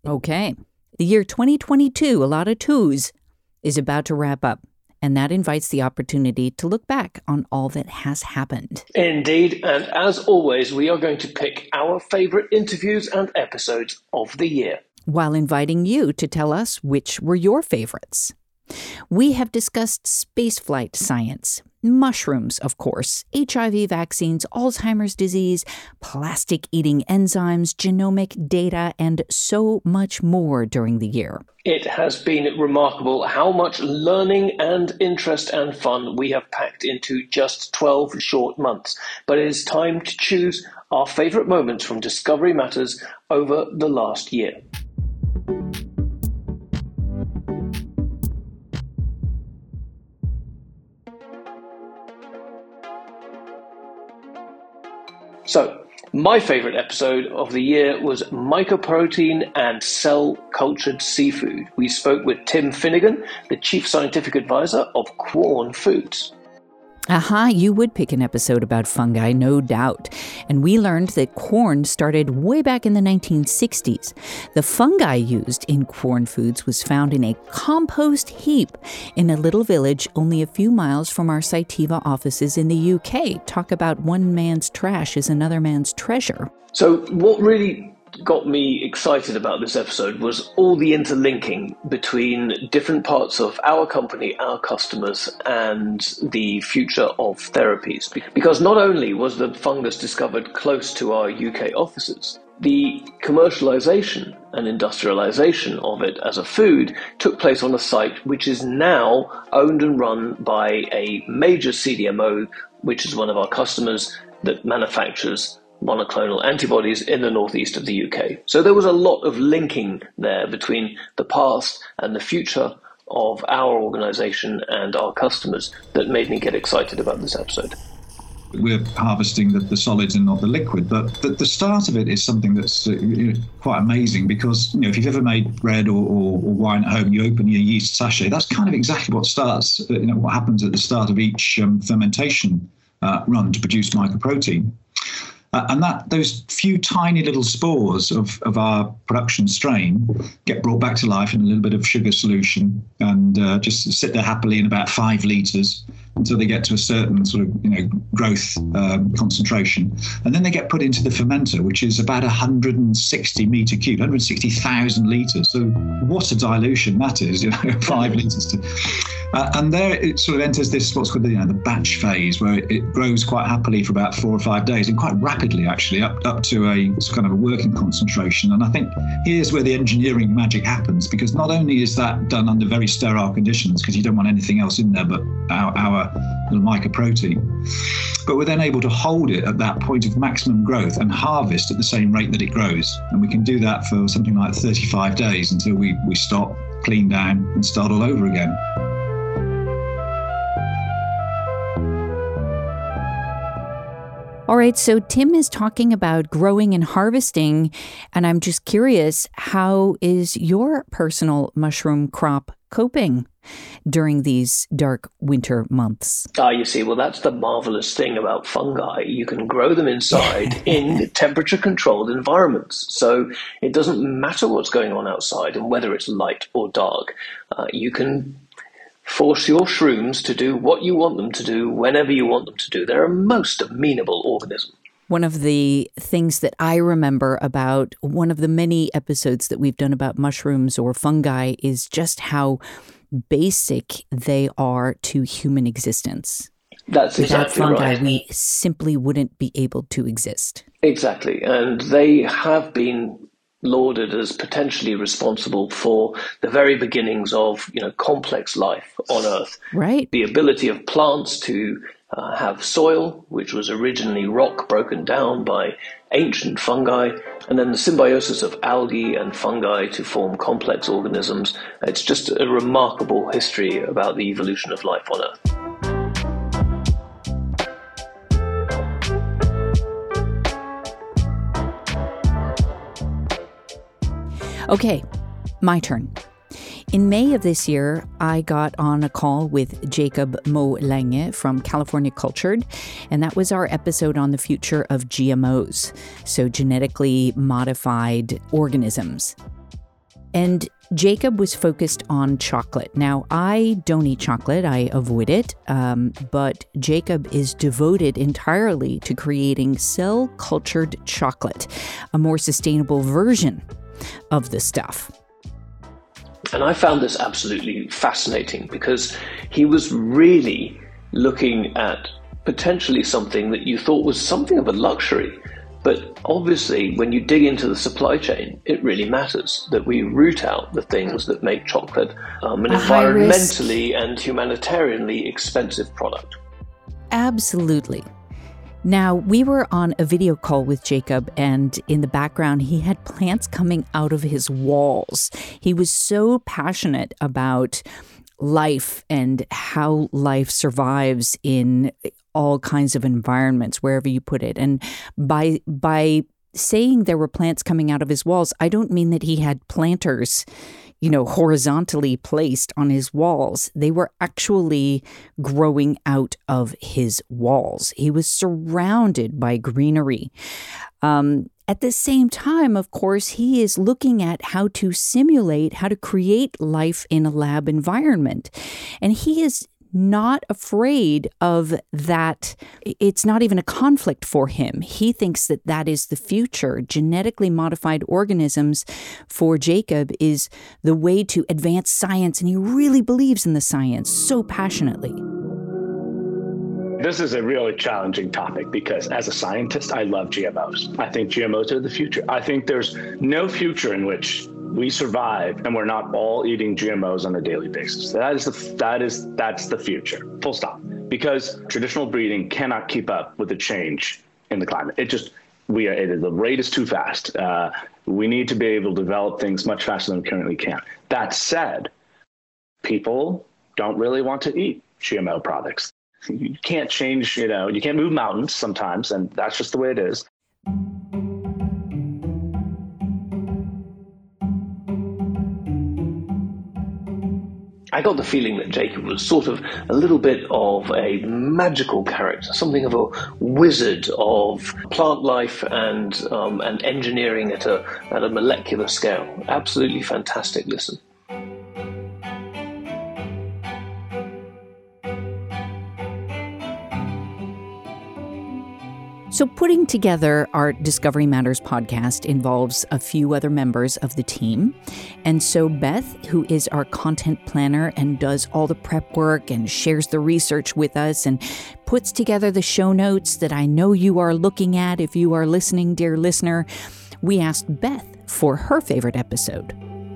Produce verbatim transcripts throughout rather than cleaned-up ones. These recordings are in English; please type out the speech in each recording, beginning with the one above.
Okay. The year twenty twenty-two, a lot of twos, is about to wrap up. And that invites the opportunity to look back on all that has happened. Indeed. And as always, we are going to pick our favorite interviews and episodes of the year, while inviting you to tell us which were your favorites. We have discussed spaceflight science, mushrooms, of course, H I V vaccines, Alzheimer's disease, plastic-eating enzymes, genomic data, and so much more during the year. It has been remarkable how much learning and interest and fun we have packed into just twelve short months. But it is time to choose our favorite moments from Discovery Matters over the last year. So, my favourite episode of the year was mycoprotein and cell-cultured seafood. We spoke with Tim Finnegan, the Chief Scientific Advisor of Quorn Foods. Aha, you would pick an episode about fungi, no doubt. And we learned that Quorn started way back in the nineteen sixties. The fungi used in Quorn Foods was found in a compost heap in a little village only a few miles from our Cytiva offices in the U K. Talk about one man's trash is another man's treasure. So what really got me excited about this episode was all the interlinking between different parts of our company, our customers, and the future of therapies. Because not only was the fungus discovered close to our U K offices, the commercialization and industrialization of it as a food took place on a site which is now owned and run by a major C D M O, which is one of our customers that manufactures monoclonal antibodies in the northeast of the U K. So there was a lot of linking there between the past and the future of our organization and our customers that made me get excited about this episode. We're harvesting the, the solids and not the liquid, but the, the start of it is something that's uh, quite amazing because, you know, if you've ever made bread or, or, or wine at home, you open your yeast sachet, that's kind of exactly what starts, uh, you know, what happens at the start of each um, fermentation uh, run to produce mycoprotein. Uh, and that those few tiny little spores of, of our production strain get brought back to life in a little bit of sugar solution and uh, just sit there happily in about five litres until they get to a certain sort of, you know, growth um, concentration. And then they get put into the fermenter, which is about one hundred sixty metre cube, one hundred sixty thousand litres. So what a dilution that is, you know, five litres to... Uh, and there it sort of enters this what's called the, you know, the batch phase, where it, it grows quite happily for about four or five days and quite rapidly, actually, up, up to a kind of a working concentration. And I think here's where the engineering magic happens, because not only is that done under very sterile conditions, because you don't want anything else in there but our, our little mycoprotein, but we're then able to hold it at that point of maximum growth and harvest at the same rate that it grows. And we can do that for something like thirty-five days until we, we stop, clean down and start all over again. All right, so Tim is talking about growing and harvesting, and I'm just curious, how is your personal mushroom crop coping during these dark winter months? Ah, you see, well, that's the marvelous thing about fungi. You can grow them inside in temperature-controlled environments. So it doesn't matter what's going on outside and whether it's light or dark. Uh, you can force your shrooms to do what you want them to do whenever you want them to do. They're a most amenable organism. One of the things that I remember about one of the many episodes that we've done about mushrooms or fungi is just how basic they are to human existence. That's exactly Without fungi, right. we simply wouldn't be able to exist. Exactly. And they have been lauded as potentially responsible for the very beginnings of, you know, complex life on Earth. Right. The ability of plants to uh, have soil, which was originally rock broken down by ancient fungi, and then the symbiosis of algae and fungi to form complex organisms. It's just a remarkable history about the evolution of life on Earth. Okay, my turn. In May of this year, I got on a call with Jacob Mo Lange from California Cultured, and that was our episode on the future of G M Os, so genetically modified organisms. And Jacob was focused on chocolate. Now, I don't eat chocolate. I avoid it. Um, but Jacob is devoted entirely to creating cell-cultured chocolate, a more sustainable version of the stuff. And I found this absolutely fascinating because he was really looking at potentially something that you thought was something of a luxury. But obviously, when you dig into the supply chain, it really matters that we root out the things that make chocolate um, an a environmentally and humanitarianly expensive product. Absolutely. Now, we were on a video call with Jacob, and in the background, he had plants coming out of his walls. He was so passionate about life and how life survives in all kinds of environments, wherever you put it. And by by saying there were plants coming out of his walls, I don't mean that he had planters, you know, horizontally placed on his walls. They were actually growing out of his walls. He was surrounded by greenery. Um, at the same time, of course, he is looking at how to simulate, how to create life in a lab environment. And he is not afraid of that. It's not even a conflict for him. He thinks that that is the future. Genetically modified organisms for Jacob is the way to advance science, and he really believes in the science so passionately. This is a really challenging topic because as a scientist, I love G M Os. I think G M Os are the future. I think there's no future in which we survive and we're not all eating G M Os on a daily basis. That is the that is that's the future. Full stop. Because traditional breeding cannot keep up with the change in the climate. It just we are it, the rate is too fast. Uh, we need to be able to develop things much faster than we currently can. That said, people don't really want to eat G M O products. You can't change, you know, you can't move mountains sometimes, and that's just the way it is. I got the feeling that Jacob was sort of a little bit of a magical character, something of a wizard of plant life and um, and engineering at a at a molecular scale. Absolutely fantastic listen. So putting together our Discovery Matters podcast involves a few other members of the team. And so Beth, who is our content planner and does all the prep work and shares the research with us and puts together the show notes that I know you are looking at if you are listening, dear listener, we asked Beth for her favorite episode.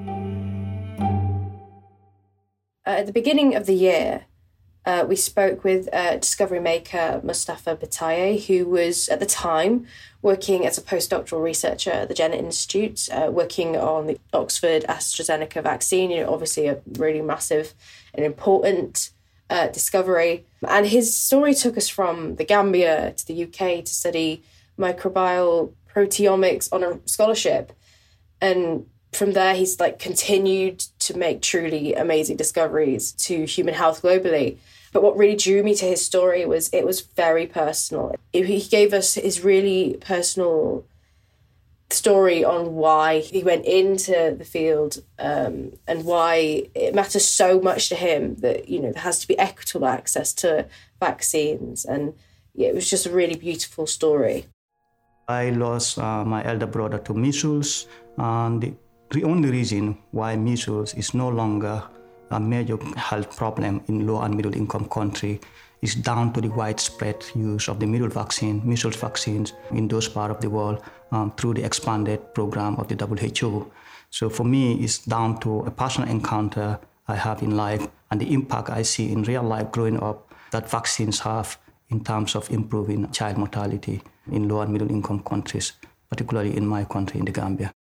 Uh, at the beginning of the year, Uh, we spoke with uh, discovery maker Mustafa Bataye, who was at the time working as a postdoctoral researcher at the Jenner Institute, uh, working on the Oxford AstraZeneca vaccine, you know, obviously a really massive and important uh, discovery. And his story took us from the Gambia to the U K to study microbial proteomics on a scholarship. And from there, he's like continued to make truly amazing discoveries to human health globally. But what really drew me to his story was it was very personal. He gave us his really personal story on why he went into the field um, and why it matters so much to him that, you know, there has to be equitable access to vaccines. And yeah, it was just a really beautiful story. I lost uh, my elder brother to measles, and the The only reason why measles is no longer a major health problem in low and middle income country is down to the widespread use of the measles vaccine, measles vaccines in those parts of the world um, through the expanded program of the W H O. So for me, it's down to a personal encounter I have in life and the impact I see in real life growing up that vaccines have in terms of improving child mortality in low and middle income countries, particularly in my country, in the Gambia.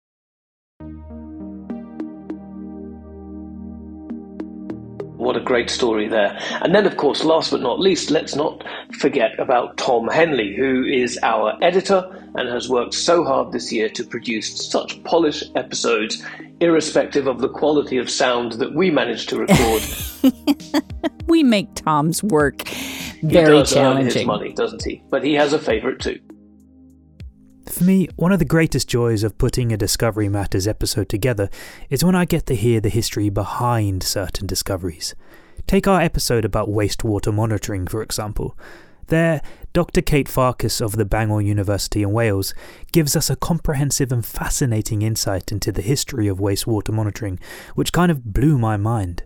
What a great story there. And then, of course, last but not least, let's not forget about Tom Henley, who is our editor and has worked so hard this year to produce such polished episodes, irrespective of the quality of sound that we managed to record. We make Tom's work very he does challenging. Earn his money, doesn't he? But he has a favorite too. For me, one of the greatest joys of putting a Discovery Matters episode together is when I get to hear the history behind certain discoveries. Take our episode about wastewater monitoring, for example. There, Doctor Kate Farkas of the Bangor University in Wales gives us a comprehensive and fascinating insight into the history of wastewater monitoring, which kind of blew my mind.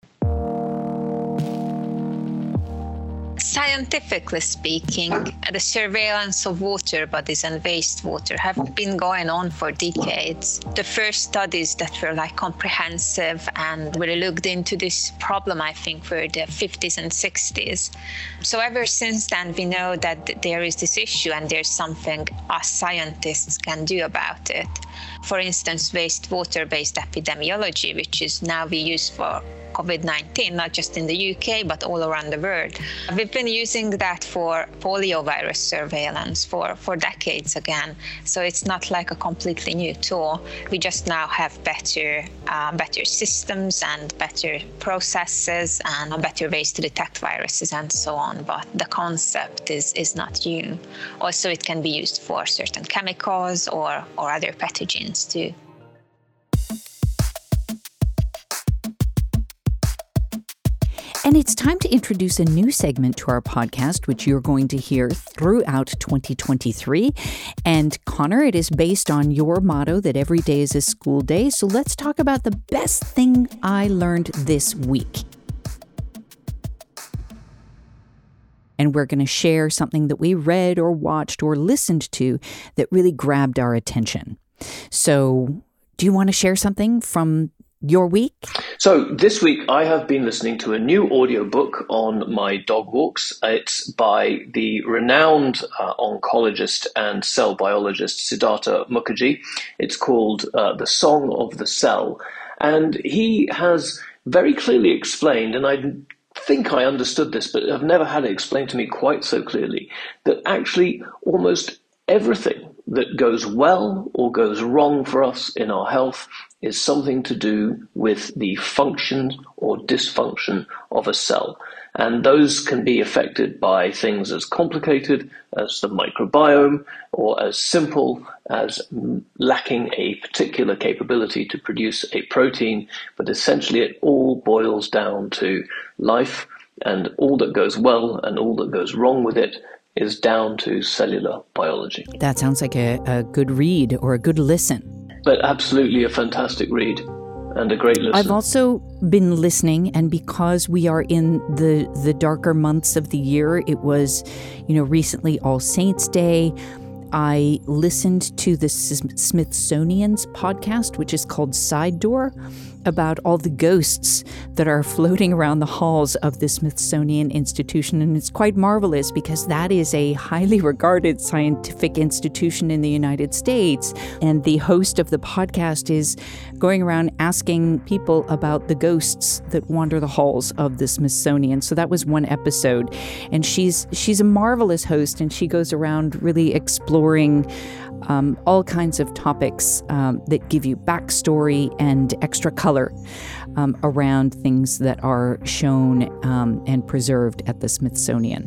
Scientifically speaking, the surveillance of water bodies and wastewater have been going on for decades. The first studies that were like comprehensive and really looked into this problem, I think, were the fifties and sixties. So ever since then, we know that there is this issue and there's something us scientists can do about it. For instance, wastewater-based epidemiology, which is now we use for COVID nineteen, not just in the U K, but all around the world. We've been using that for poliovirus surveillance for, for decades again. So it's not like a completely new tool. We just now have better, uh, better systems and better processes and better ways to detect viruses and so on. But the concept is, is not new. Also, it can be used for certain chemicals or, or other pathogens too. And it's time to introduce a new segment to our podcast, which you're going to hear throughout twenty twenty-three. And Connor, it is based on your motto that every day is a school day. So let's talk about the best thing I learned this week. And we're going to share something that we read or watched or listened to that really grabbed our attention. So do you want to share something from your week? So this week I have been listening to a new audiobook on my dog walks. It's by the renowned uh, oncologist and cell biologist Siddhartha Mukherjee. It's called uh, The Song of the Cell. And he has very clearly explained, and I think I understood this, but I've never had it explained to me quite so clearly, that actually almost everything that goes well or goes wrong for us in our health is something to do with the function or dysfunction of a cell. And those can be affected by things as complicated as the microbiome or as simple as lacking a particular capability to produce a protein. But essentially it all boils down to life, and all that goes well and all that goes wrong with it is down to cellular biology. That sounds like a, a good read or a good listen. But absolutely a fantastic read and a great listen. I've also been listening, and because we are in the, the darker months of the year, it was, you know, recently All Saints Day. I listened to the Smithsonian's podcast, which is called Side Door, about all the ghosts that are floating around the halls of the Smithsonian Institution. And it's quite marvelous because that is a highly regarded scientific institution in the United States. And the host of the podcast is going around asking people about the ghosts that wander the halls of the Smithsonian. So that was one episode. And she's she's a marvelous host, and she goes around really exploring Um, all kinds of topics um, that give you backstory and extra color um, around things that are shown um, and preserved at the Smithsonian.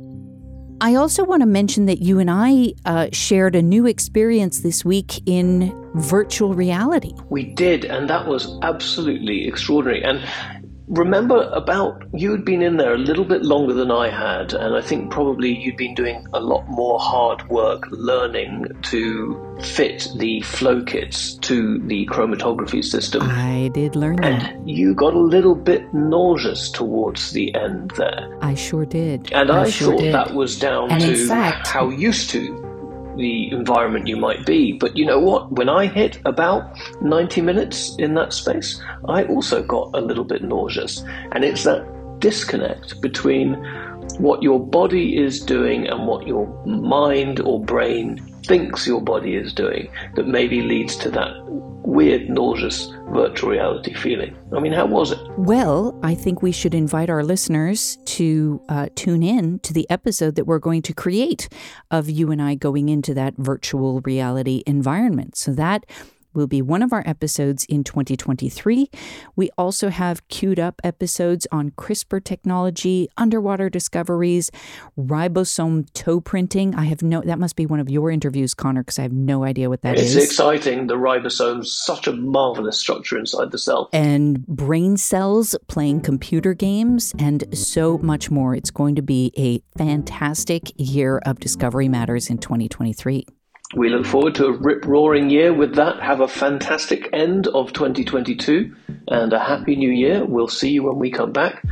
I also want to mention that you and I uh, shared a new experience this week in virtual reality. We did, and that was absolutely extraordinary. And remember, about you had been in there a little bit longer than I had, and I think probably you'd been doing a lot more hard work learning to fit the flow kits to the chromatography system. I did learn that. And you got a little bit nauseous towards the end there. I sure did. And I, I sure thought did. that was down and to in fact, how used to the environment you might be. But you know what? When I hit about ninety minutes in that space, I also got a little bit nauseous. And it's that disconnect between what your body is doing and what your mind or brain thinks your body is doing that maybe leads to that weird, nauseous virtual reality feeling. I mean, how was it? Well, I think we should invite our listeners to uh, tune in to the episode that we're going to create of you and I going into that virtual reality environment. So that will be one of our episodes in twenty twenty-three. We also have queued up episodes on CRISPR technology, underwater discoveries, ribosome toe printing. I have no, that must be one of your interviews, Connor, because I have no idea what that it's is. It's exciting. The ribosome's such a marvelous structure inside the cell. And brain cells playing computer games and so much more. It's going to be a fantastic year of Discovery Matters in twenty twenty-three. We look forward to a rip-roaring year with that. Have a fantastic end of twenty twenty-two and a happy new year. We'll see you when we come back.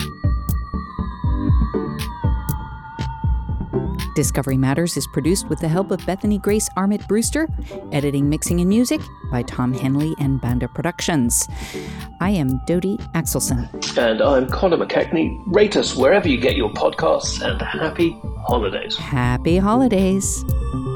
Discovery Matters is produced with the help of Bethany Grace Armit Brewster, editing, mixing, and music by Tom Henley and Banda Productions. I am Dodie Axelson. And I'm Connor McKechnie. Rate us wherever you get your podcasts, and happy holidays. Happy holidays.